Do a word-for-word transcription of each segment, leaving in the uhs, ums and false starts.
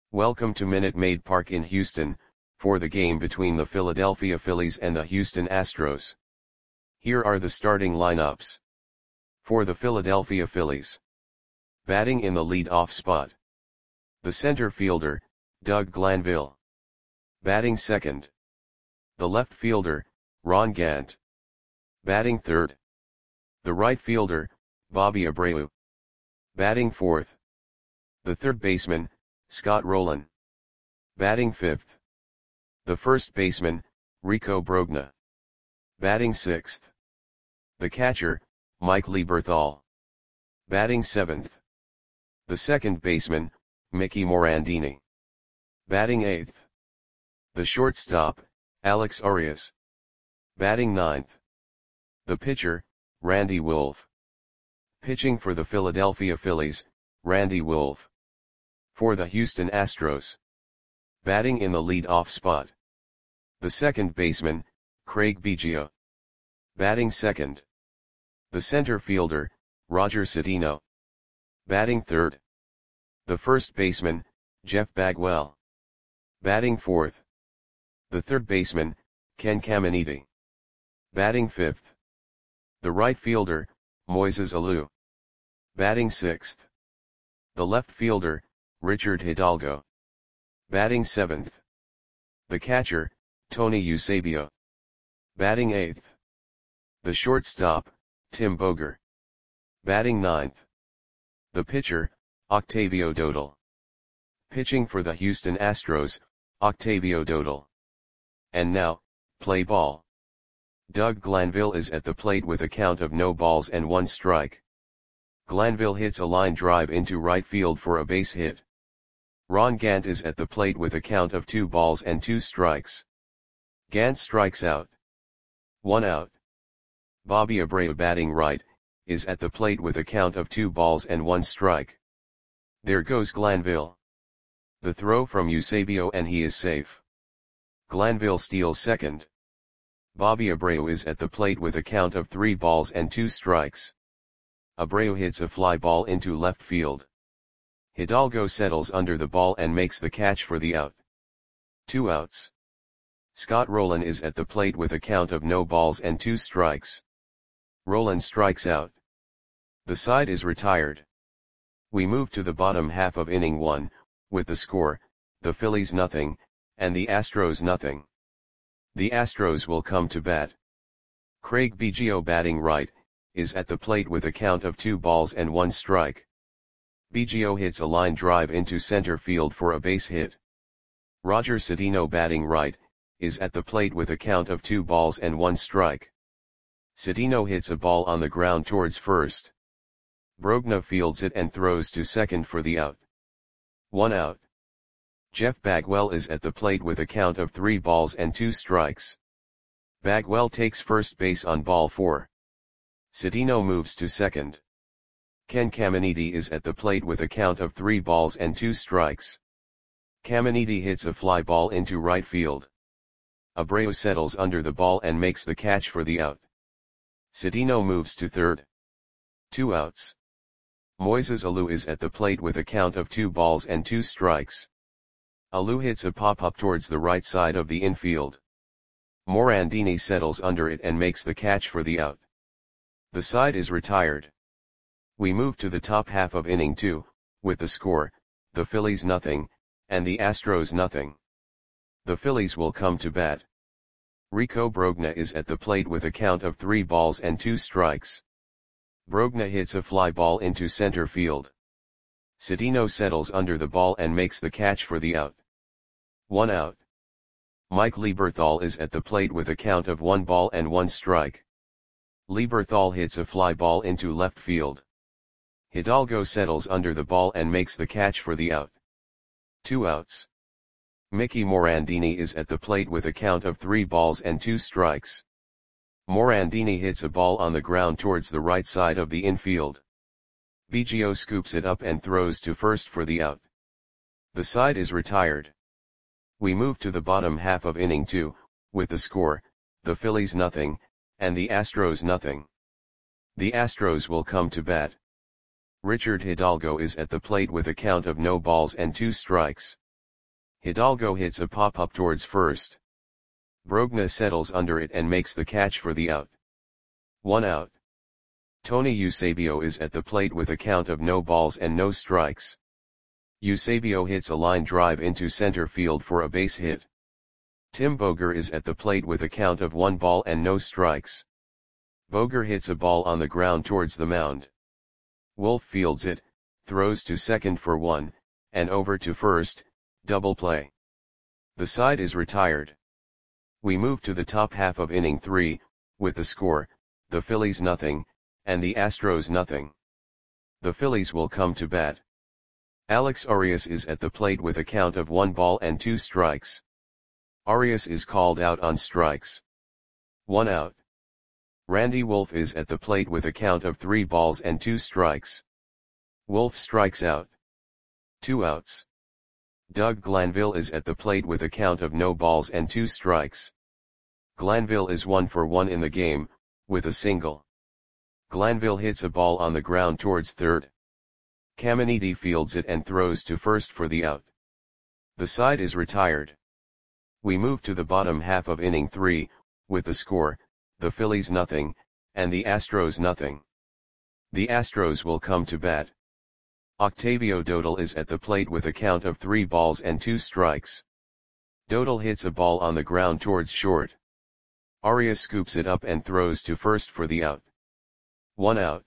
Welcome to Minute Maid Park in Houston, for the game between the Philadelphia Phillies and the Houston Astros. Here are the starting lineups. For the Philadelphia Phillies. Batting in the lead-off spot. The center fielder, Doug Glanville. Batting second. The left fielder, Ron Gant. Batting third. The right fielder, Bobby Abreu. Batting fourth. The third baseman, Scott Rolen. Batting fifth. The first baseman, Rico Brogna. Batting sixth. The catcher, Mike Lieberthal. Batting seventh. The second baseman, Mickey Morandini. Batting eighth. The shortstop, Alex Arias. Batting ninth. The pitcher, Randy Wolf. Pitching for the Philadelphia Phillies, Randy Wolf. For the Houston Astros. Batting in the lead-off spot. The second baseman, Craig Biggio. Batting second. The center fielder, Roger Cedeno. Batting third. The first baseman, Jeff Bagwell. Batting fourth. The third baseman, Ken Caminiti. Batting fifth. The right fielder, Moises Alou. Batting sixth. The left fielder, Richard Hidalgo. Batting seventh. The catcher, Tony Eusebio. Batting eighth. The shortstop, Tim Boger. Batting ninth. The pitcher, Octavio Dodal. Pitching for the Houston Astros, Octavio Dodal. And now, play ball. Doug Glanville is at the plate with a count of no balls and one strike. Glanville hits a line drive into right field for a base hit. Ron Gant is at the plate with a count of two balls and two strikes. Gant strikes out. One out. Bobby Abreu, batting right, is at the plate with a count of two balls and one strike. There goes Glanville. The throw from Eusebio and he is safe. Glanville steals second. Bobby Abreu is at the plate with a count of three balls and two strikes. Abreu hits a fly ball into left field. Hidalgo settles under the ball and makes the catch for the out. Two outs. Scott Rolen is at the plate with a count of no balls and two strikes. Rolen strikes out. The side is retired. We move to the bottom half of inning one, with the score, the Phillies nothing, and the Astros nothing. The Astros will come to bat. Craig Biggio, batting right, is at the plate with a count of two balls and one strike. Biggio hits a line drive into center field for a base hit. Roger Cedeno, batting right, is at the plate with a count of two balls and one strike. Cedeno hits a ball on the ground towards first. Brogna fields it and throws to second for the out. One out. Jeff Bagwell is at the plate with a count of three balls and two strikes. Bagwell takes first base on ball four. Cedeno moves to second. Ken Caminiti is at the plate with a count of three balls and two strikes. Caminiti hits a fly ball into right field. Abreu settles under the ball and makes the catch for the out. Cedeno moves to third. Two outs. Moises Alou is at the plate with a count of two balls and two strikes. Alou hits a pop-up towards the right side of the infield. Morandini settles under it and makes the catch for the out. The side is retired. We move to the top half of inning two, with the score, the Phillies nothing, and the Astros nothing. The Phillies will come to bat. Rico Brogna is at the plate with a count of three balls and two strikes. Brogna hits a fly ball into center field. Cedeno settles under the ball and makes the catch for the out. One out. Mike Lieberthal is at the plate with a count of one ball and one strike. Lieberthal hits a fly ball into left field. Hidalgo settles under the ball and makes the catch for the out. Two outs. Mickey Morandini is at the plate with a count of three balls and two strikes. Morandini hits a ball on the ground towards the right side of the infield. Biggio scoops it up and throws to first for the out. The side is retired. We move to the bottom half of inning two, with the score, the Phillies nothing, and the Astros nothing. The Astros will come to bat. Richard Hidalgo is at the plate with a count of no balls and two strikes. Hidalgo hits a pop-up towards first. Brogna settles under it and makes the catch for the out. One out. Tony Eusebio is at the plate with a count of no balls and no strikes. Eusebio hits a line drive into center field for a base hit. Tim Boger is at the plate with a count of one ball and no strikes. Boger hits a ball on the ground towards the mound. Wolf fields it, throws to second for one, and over to first, double play. The side is retired. We move to the top half of inning three, with the score, the Phillies nothing, and the Astros nothing. The Phillies will come to bat. Alex Arias is at the plate with a count of one ball and two strikes. Arias is called out on strikes. One out. Randy Wolf is at the plate with a count of three balls and two strikes. Wolf strikes out. Two outs. Doug Glanville is at the plate with a count of no balls and two strikes. Glanville is one for one in the game, with a single. Glanville hits a ball on the ground towards third. Caminiti fields it and throws to first for the out. The side is retired. We move to the bottom half of inning three, with the score, the Phillies nothing, and the Astros nothing. The Astros will come to bat. Octavio Dodal is at the plate with a count of three balls and two strikes. Dodal hits a ball on the ground towards short. Arias scoops it up and throws to first for the out. One out.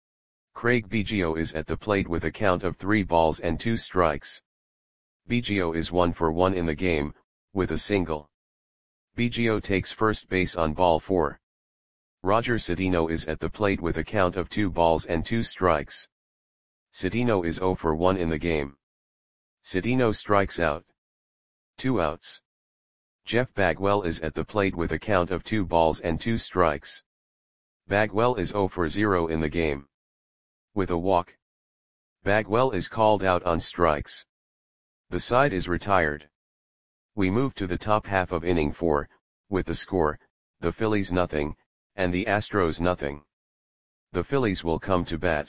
Craig Biggio is at the plate with a count of three balls and two strikes. Biggio is one for one in the game, with a single. Biggio takes first base on ball four. Roger Cedeno is at the plate with a count of two balls and two strikes. Cedeno is zero for one in the game. Cedeno strikes out. Two outs. Jeff Bagwell is at the plate with a count of two balls and two strikes. Bagwell is zero for zero in the game. With a walk. Bagwell is called out on strikes. The side is retired. We move to the top half of inning four, with the score, the Phillies nothing, and the Astros nothing. The Phillies will come to bat.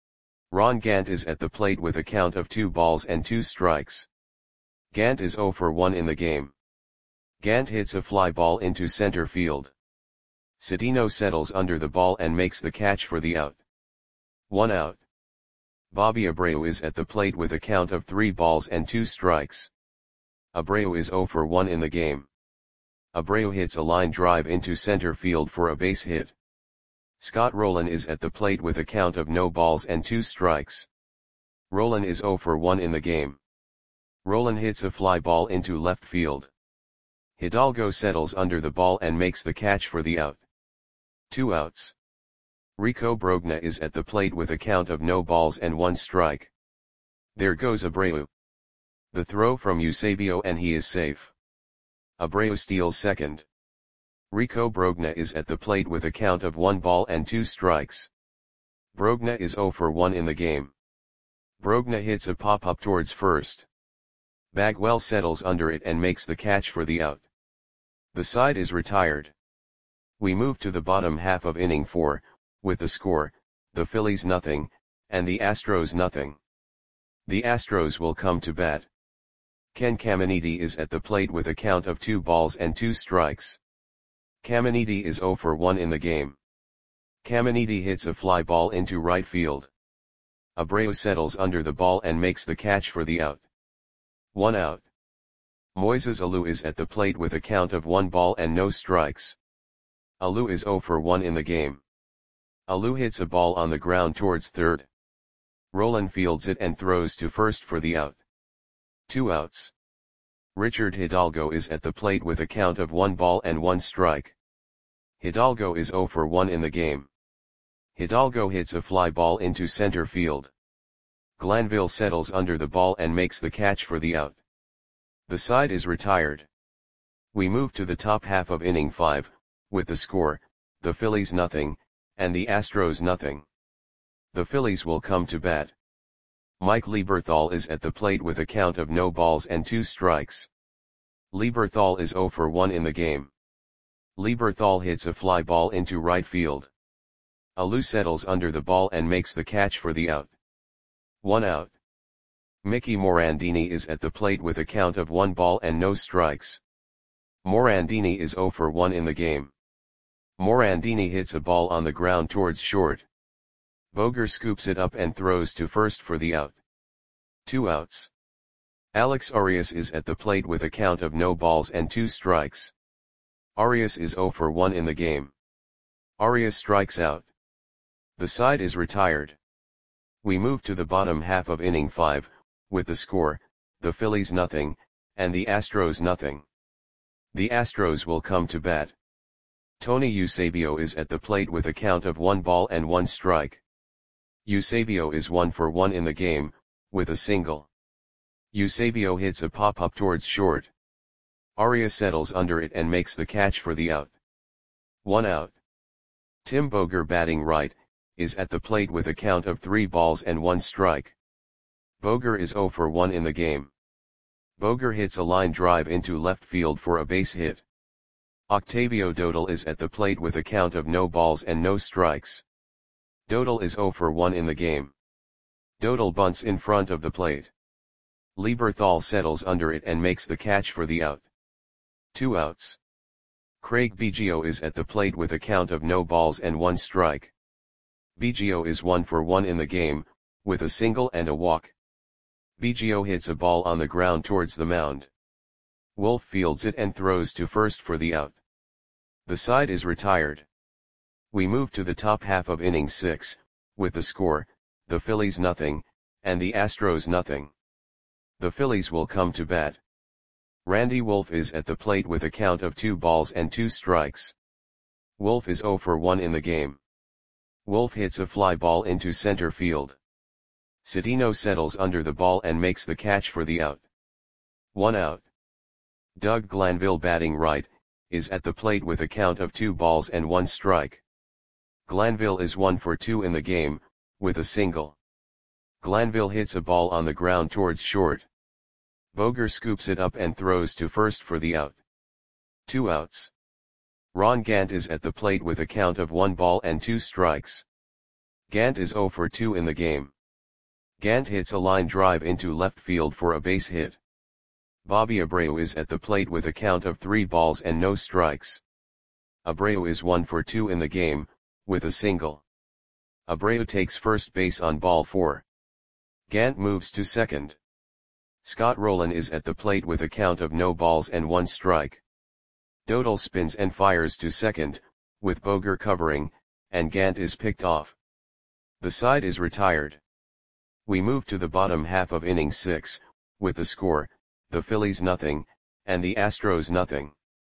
Ron Gant is at the plate with a count of two balls and two strikes. Gant is zero for one in the game. Gant hits a fly ball into center field. Cedeno settles under the ball and makes the catch for the out. One out. Bobby Abreu is at the plate with a count of three balls and two strikes. Abreu is zero for one in the game. Abreu hits a line drive into center field for a base hit. Scott Rowland is at the plate with a count of no balls and two strikes. Rowland is zero for one in the game. Rowland hits a fly ball into left field. Hidalgo settles under the ball and makes the catch for the out. Two outs. Rico Brogna is at the plate with a count of no balls and one strike. There goes Abreu. The throw from Eusebio and he is safe. Abreu steals second. Rico Brogna is at the plate with a count of one ball and two strikes. Brogna is zero for one in the game. Brogna hits a pop-up towards first. Bagwell settles under it and makes the catch for the out. The side is retired. We move to the bottom half of inning four, with the score, the Phillies nothing, and the Astros nothing. The Astros will come to bat. Ken Caminiti is at the plate with a count of two balls and two strikes. Caminiti is zero for one in the game. Caminiti hits a fly ball into right field. Abreu settles under the ball and makes the catch for the out. One out. Moises Alou is at the plate with a count of one ball and no strikes. Alou is zero for one in the game. Alou hits a ball on the ground towards third. Rowland fields it and throws to first for the out. Two outs. Richard Hidalgo is at the plate with a count of one ball and one strike. Hidalgo is zero for one in the game. Hidalgo hits a fly ball into center field. Glanville settles under the ball and makes the catch for the out. The side is retired. We move to the top half of inning five, with the score, the Phillies nothing, and the Astros nothing. The Phillies will come to bat. Mike Lieberthal is at the plate with a count of no balls and two strikes. Lieberthal is zero for one in the game. Lieberthal hits a fly ball into right field. Alou settles under the ball and makes the catch for the out. One out. Mickey Morandini is at the plate with a count of one ball and no strikes. Morandini is zero for one in the game. Morandini hits a ball on the ground towards short. Boger scoops it up and throws to first for the out. Two outs. Alex Arias is at the plate with a count of no balls and two strikes. Arias is zero for one in the game. Arias strikes out. The side is retired. We move to the bottom half of inning five, with the score, the Phillies nothing, and the Astros nothing. The Astros will come to bat. Tony Eusebio is at the plate with a count of one ball and one strike. Eusebio is one for one in the game, with a single. Eusebio hits a pop-up towards short. Arias settles under it and makes the catch for the out. One out. Tim Boger, batting right, is at the plate with a count of three balls and one strike. Boger is zero for one in the game. Boger hits a line drive into left field for a base hit. Octavio Dodal is at the plate with a count of no balls and no strikes. Dodal is zero for one in the game. Dodal bunts in front of the plate. Lieberthal settles under it and makes the catch for the out. Two outs. Craig Biggio is at the plate with a count of no balls and one strike. Biggio is one for one in the game, with a single and a walk. Biggio hits a ball on the ground towards the mound. Wolf fields it and throws to first for the out. The side is retired. We move to the top half of inning six, with the score, the Phillies nothing, and the Astros nothing. The Phillies will come to bat. Randy Wolf is at the plate with a count of two balls and two strikes. Wolf is zero for one in the game. Wolf hits a fly ball into center field. Cedeno settles under the ball and makes the catch for the out. One out. Doug Glanville, batting right, is at the plate with a count of two balls and one strike. Glanville is one for two in the game, with a single. Glanville hits a ball on the ground towards short. Boger scoops it up and throws to first for the out. Two outs. Ron Gant is at the plate with a count of one ball and two strikes. Gant is zero for two in the game. Gant hits a line drive into left field for a base hit. Bobby Abreu is at the plate with a count of three balls and no strikes. Abreu is one for two in the game, with a single. Abreu takes first base on ball four. Gant moves to second. Scott Rowland is at the plate with a count of no balls and one strike. Dodal spins and fires to second, with Boger covering, and Gant is picked off. The side is retired. We move to the bottom half of inning six, with the score, the Phillies nothing, and the Astros nothing.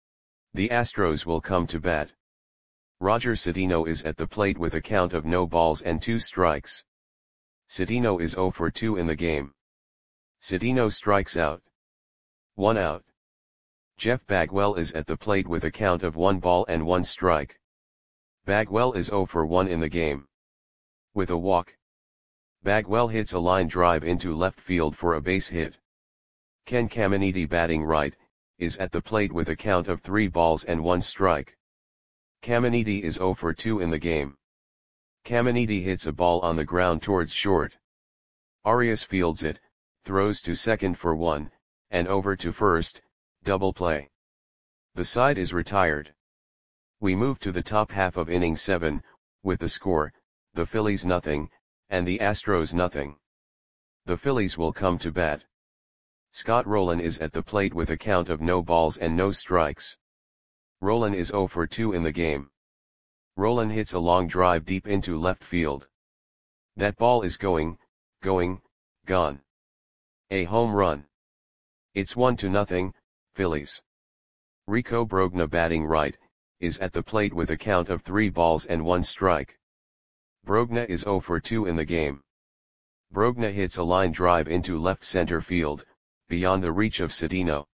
The Astros will come to bat. Roger Cedeno is at the plate with a count of no balls and two strikes. Cedeno is zero for two in the game. Cedeno strikes out. One out. Jeff Bagwell is at the plate with a count of one ball and one strike. Bagwell is zero for one in the game. With a walk. Bagwell hits a line drive into left field for a base hit. Ken Caminiti, batting right, is at the plate with a count of three balls and one strike. Caminiti is zero for two in the game. Caminiti hits a ball on the ground towards short. Arias fields it, throws to second for one, and over to first, double play. The side is retired. We move to the top half of inning seven, with the score, the Phillies nothing, and the Astros nothing. The Phillies will come to bat. Scott Rowland is at the plate with a count of no balls and no strikes. Rowland is zero for two in the game. Rowland hits a long drive deep into left field. That ball is going, going, gone. A home run. It's one to nothing, Phillies. Rico Brogna, batting right, is at the plate with a count of three balls and one strike. Brogna is zero for two in the game. Brogna hits a line drive into left center field, beyond the reach of Cedeno.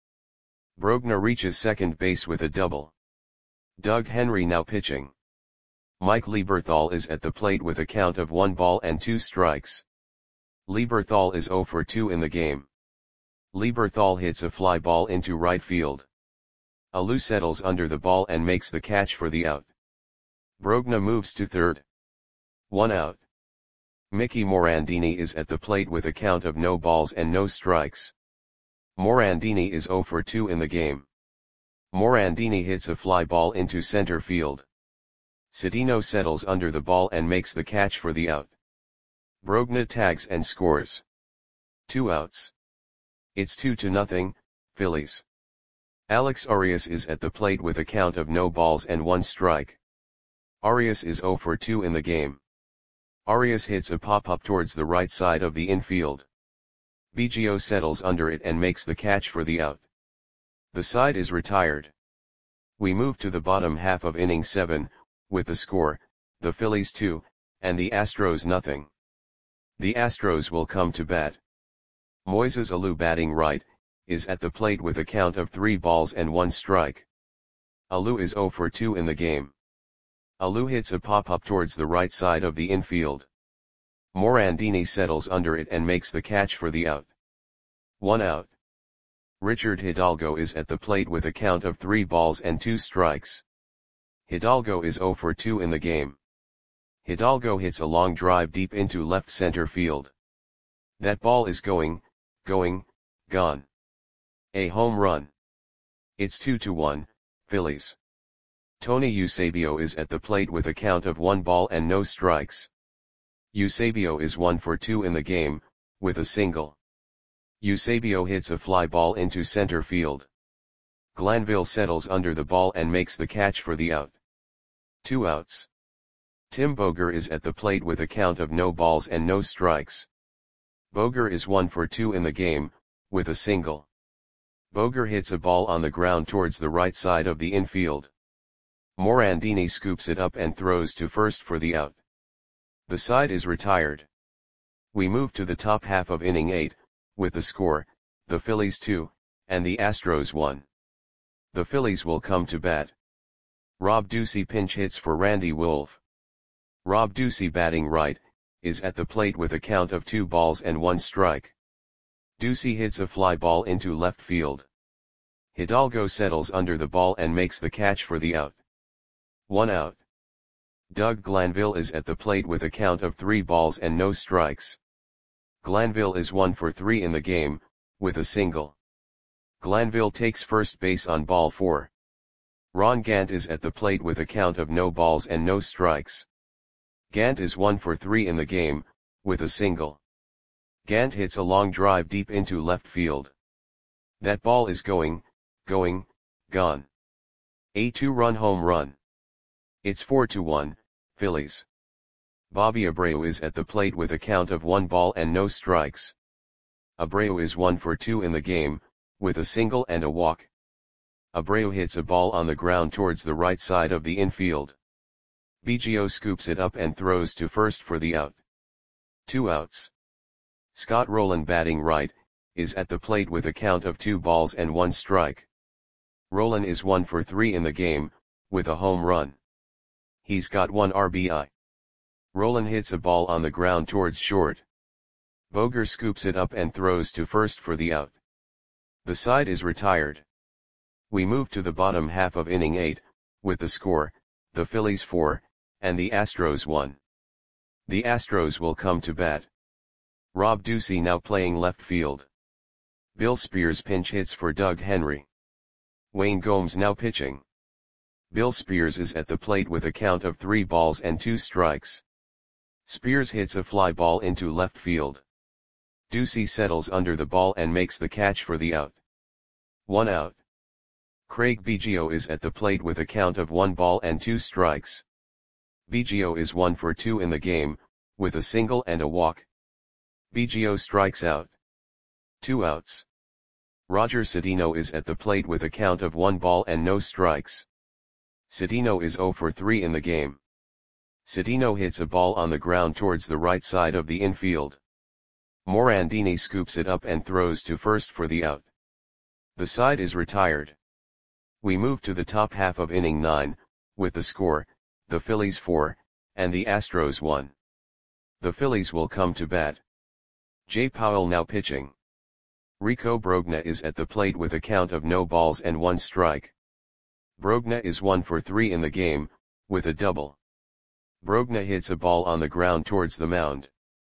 Brogna reaches second base with a double. Doug Henry now pitching. Mike Lieberthal is at the plate with a count of one ball and two strikes. Lieberthal is zero for two in the game. Lieberthal hits a fly ball into right field. Alou settles under the ball and makes the catch for the out. Brogna moves to third. One out. Mickey Morandini is at the plate with a count of no balls and no strikes. Morandini is zero for two in the game. Morandini hits a fly ball into center field. Cedeno settles under the ball and makes the catch for the out. Brogna tags and scores. Two outs. It's two to nothing, Phillies. Alex Arias is at the plate with a count of no balls and one strike. Arias is zero for two in the game. Arias hits a pop-up towards the right side of the infield. Biggio settles under it and makes the catch for the out. The side is retired. We move to the bottom half of inning seven, with the score, the Phillies two, and the Astros nothing. The Astros will come to bat. Moises Alou, batting right, is at the plate with a count of three balls and one strike. Alou is zero for two in the game. Alou hits a pop-up towards the right side of the infield. Morandini settles under it and makes the catch for the out. One out. Richard Hidalgo is at the plate with a count of three balls and two strikes. Hidalgo is zero for two in the game. Hidalgo hits a long drive deep into left center field. That ball is going, going, gone. A home run. It's two to one, Phillies. Tony Eusebio is at the plate with a count of one ball and no strikes. Eusebio is one for two in the game, with a single. Eusebio hits a fly ball into center field. Glanville settles under the ball and makes the catch for the out. Two outs. Tim Boger is at the plate with a count of no balls and no strikes. Boger is one for two in the game, with a single. Boger hits a ball on the ground towards the right side of the infield. Morandini scoops it up and throws to first for the out. The side is retired. We move to the top half of inning eight, with the score, the Phillies two, and the Astros one. The Phillies will come to bat. Rob Ducey pinch hits for Randy Wolf. Rob Ducey, batting right, is at the plate with a count of two balls and one strike. Ducey hits a fly ball into left field. Hidalgo settles under the ball and makes the catch for the out. One out. Doug Glanville is at the plate with a count of three balls and no strikes. Glanville is one for three in the game, with a single. Glanville takes first base on ball four. Ron Gant is at the plate with a count of no balls and no strikes. Gant is one for three in the game, with a single. Gant hits a long drive deep into left field. That ball is going, going, gone. A two-run home run. It's four to one, Phillies. Bobby Abreu is at the plate with a count of one ball and no strikes. Abreu is one for two in the game, with a single and a walk. Abreu hits a ball on the ground towards the right side of the infield. Biggio scoops it up and throws to first for the out. Two outs. Scott Rowland, batting right, is at the plate with a count of two balls and one strike. Rowland is one for three in the game, with a home run. He's got one R B I. Rowland hits a ball on the ground towards short. Boger scoops it up and throws to first for the out. The side is retired. We move to the bottom half of inning eight, with the score, the Phillies four, and the Astros one. The Astros will come to bat. Rob Ducey now playing left field. Bill Spears pinch hits for Doug Henry. Wayne Gomes now pitching. Bill Spears is at the plate with a count of three balls and two strikes. Spears hits a fly ball into left field. Ducey settles under the ball and makes the catch for the out. One out. Craig Biggio is at the plate with a count of one ball and two strikes. Biggio is one for two in the game, with a single and a walk. Biggio strikes out. Two outs. Roger Cedeno is at the plate with a count of one ball and no strikes. Cedeno is zero for three in the game. Cedeno hits a ball on the ground towards the right side of the infield. Morandini scoops it up and throws to first for the out. The side is retired. We move to the top half of inning nine, with the score, the Phillies four, and the Astros one. The Phillies will come to bat. Jay Powell now pitching. Rico Brogna is at the plate with a count of no balls and one strike. Brogna is one for three in the game, with a double. Brogna hits a ball on the ground towards the mound.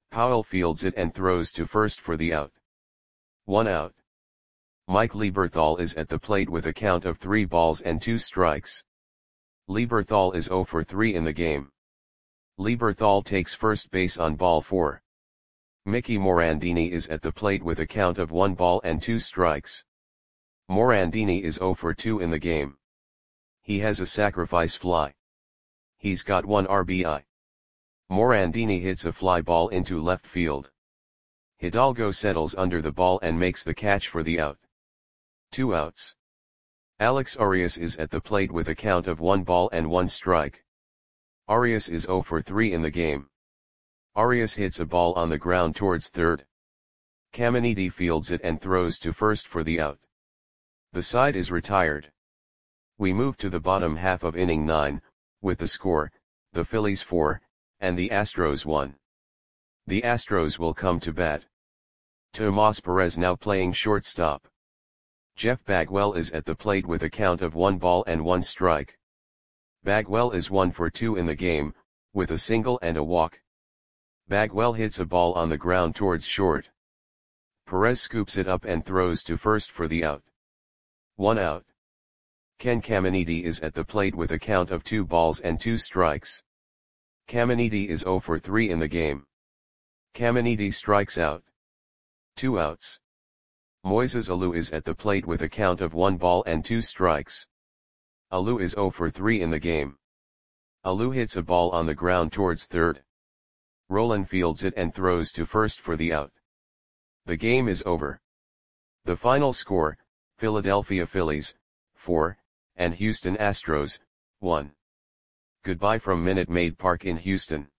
Powell fields it and throws to first for the out. One out. Mike Lieberthal is at the plate with a count of three balls and two strikes. Lieberthal is zero for three in the game. Lieberthal takes first base on ball four. Mickey Morandini is at the plate with a count of one ball and two strikes. Morandini is zero for two in the game. He has a sacrifice fly. He's got one R B I. Morandini hits a fly ball into left field. Hidalgo settles under the ball and makes the catch for the out. Two outs. Alex Arias is at the plate with a count of one ball and one strike. Arias is zero for three in the game. Arias hits a ball on the ground towards third. Caminiti fields it and throws to first for the out. The side is retired. We move to the bottom half of inning nine, with the score, the Phillies four, and the Astros one. The Astros will come to bat. Tomas Perez now playing shortstop. Jeff Bagwell is at the plate with a count of one ball and one strike. Bagwell is one for two in the game, with a single and a walk. Bagwell hits a ball on the ground towards short. Perez scoops it up and throws to first for the out. One out. Ken Caminiti is at the plate with a count of two balls and two strikes. Caminiti is zero for three in the game. Caminiti strikes out. Two outs. Moises Alou is at the plate with a count of one ball and two strikes. Alou is zero for three in the game. Alou hits a ball on the ground towards third. Roland fields it and throws to first for the out. The game is over. The final score, Philadelphia Phillies, four, and Houston Astros, one. Goodbye from Minute Maid Park in Houston.